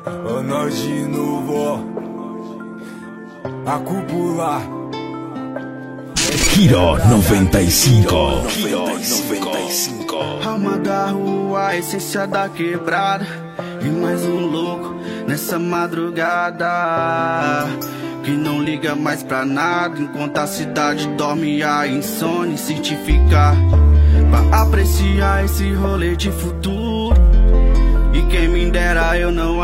Ó nós de novo, ó. A cúpula. Giro 95. Alma da rua, essência da quebrada. E mais um louco nessa madrugada que não liga mais pra nada, enquanto a cidade dorme a insônia se ficar pra apreciar esse rolê de futuro. E quem me dera eu não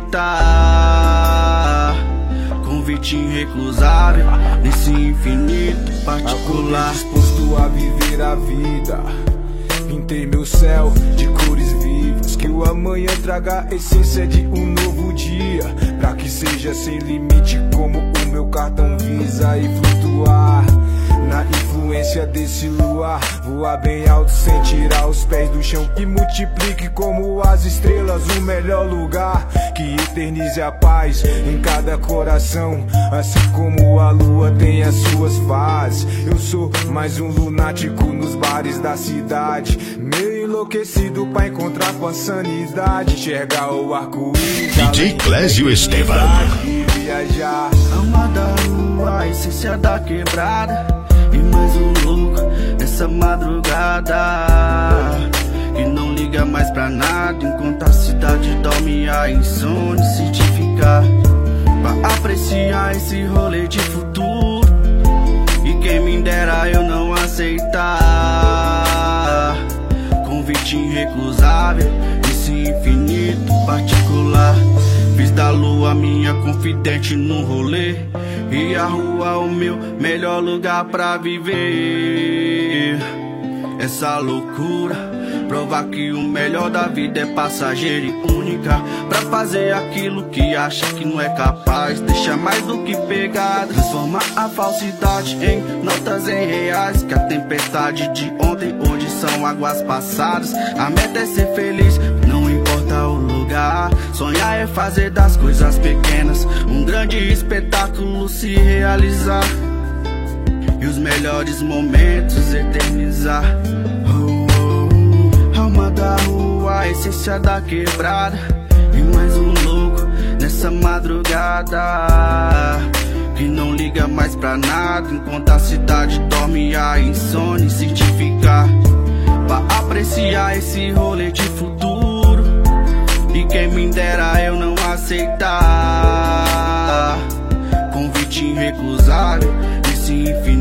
aceitar convite irrecusável nesse infinito particular. Disposto a viver a vida, pintei meu céu de cores vivas, que o amanhã traga a essência de um novo dia, pra que seja sem limite como o meu cartão Visa, e flutuar na influência desse luar, voar bem alto sem tirar os pés do chão, que multiplique como as estrelas o melhor lugar, que eternize a paz em cada coração, assim como a lua tem as suas fases. Eu sou mais um lunático nos bares da cidade, meio enlouquecido pra encontrar com a sanidade, enxergar o arco-íris, DJ Clésio Esteban. E viajar. Alma da rua, a essência da quebrada. E mais um louco nessa madrugada que não liga mais pra nada, enquanto a cidade dorme a insônia se ficar pra apreciar esse rolê de futuro. E quem me dera eu não aceitar convite irrecusável esse infinito particular. Fiz da lua minha confidente no rolê, e a rua o meu melhor lugar pra viver. Essa loucura provar que o melhor da vida é passageira e única, pra fazer aquilo que acha que não é capaz, deixa mais do que pegada, transforma a falsidade em notas em reais, que a tempestade de ontem hoje são águas passadas. A meta é ser feliz, não importa o lugar, sonhar é fazer das coisas pequenas um grande espetáculo se realizar, e os melhores momentos eternizar. Alma da rua, a essência da quebrada. E mais um louco nessa madrugada que não liga mais pra nada, enquanto a cidade dorme a insônia se ficar pra apreciar esse rolê de futuro. E quem me dera eu não aceitar convite irrecusável esse infinito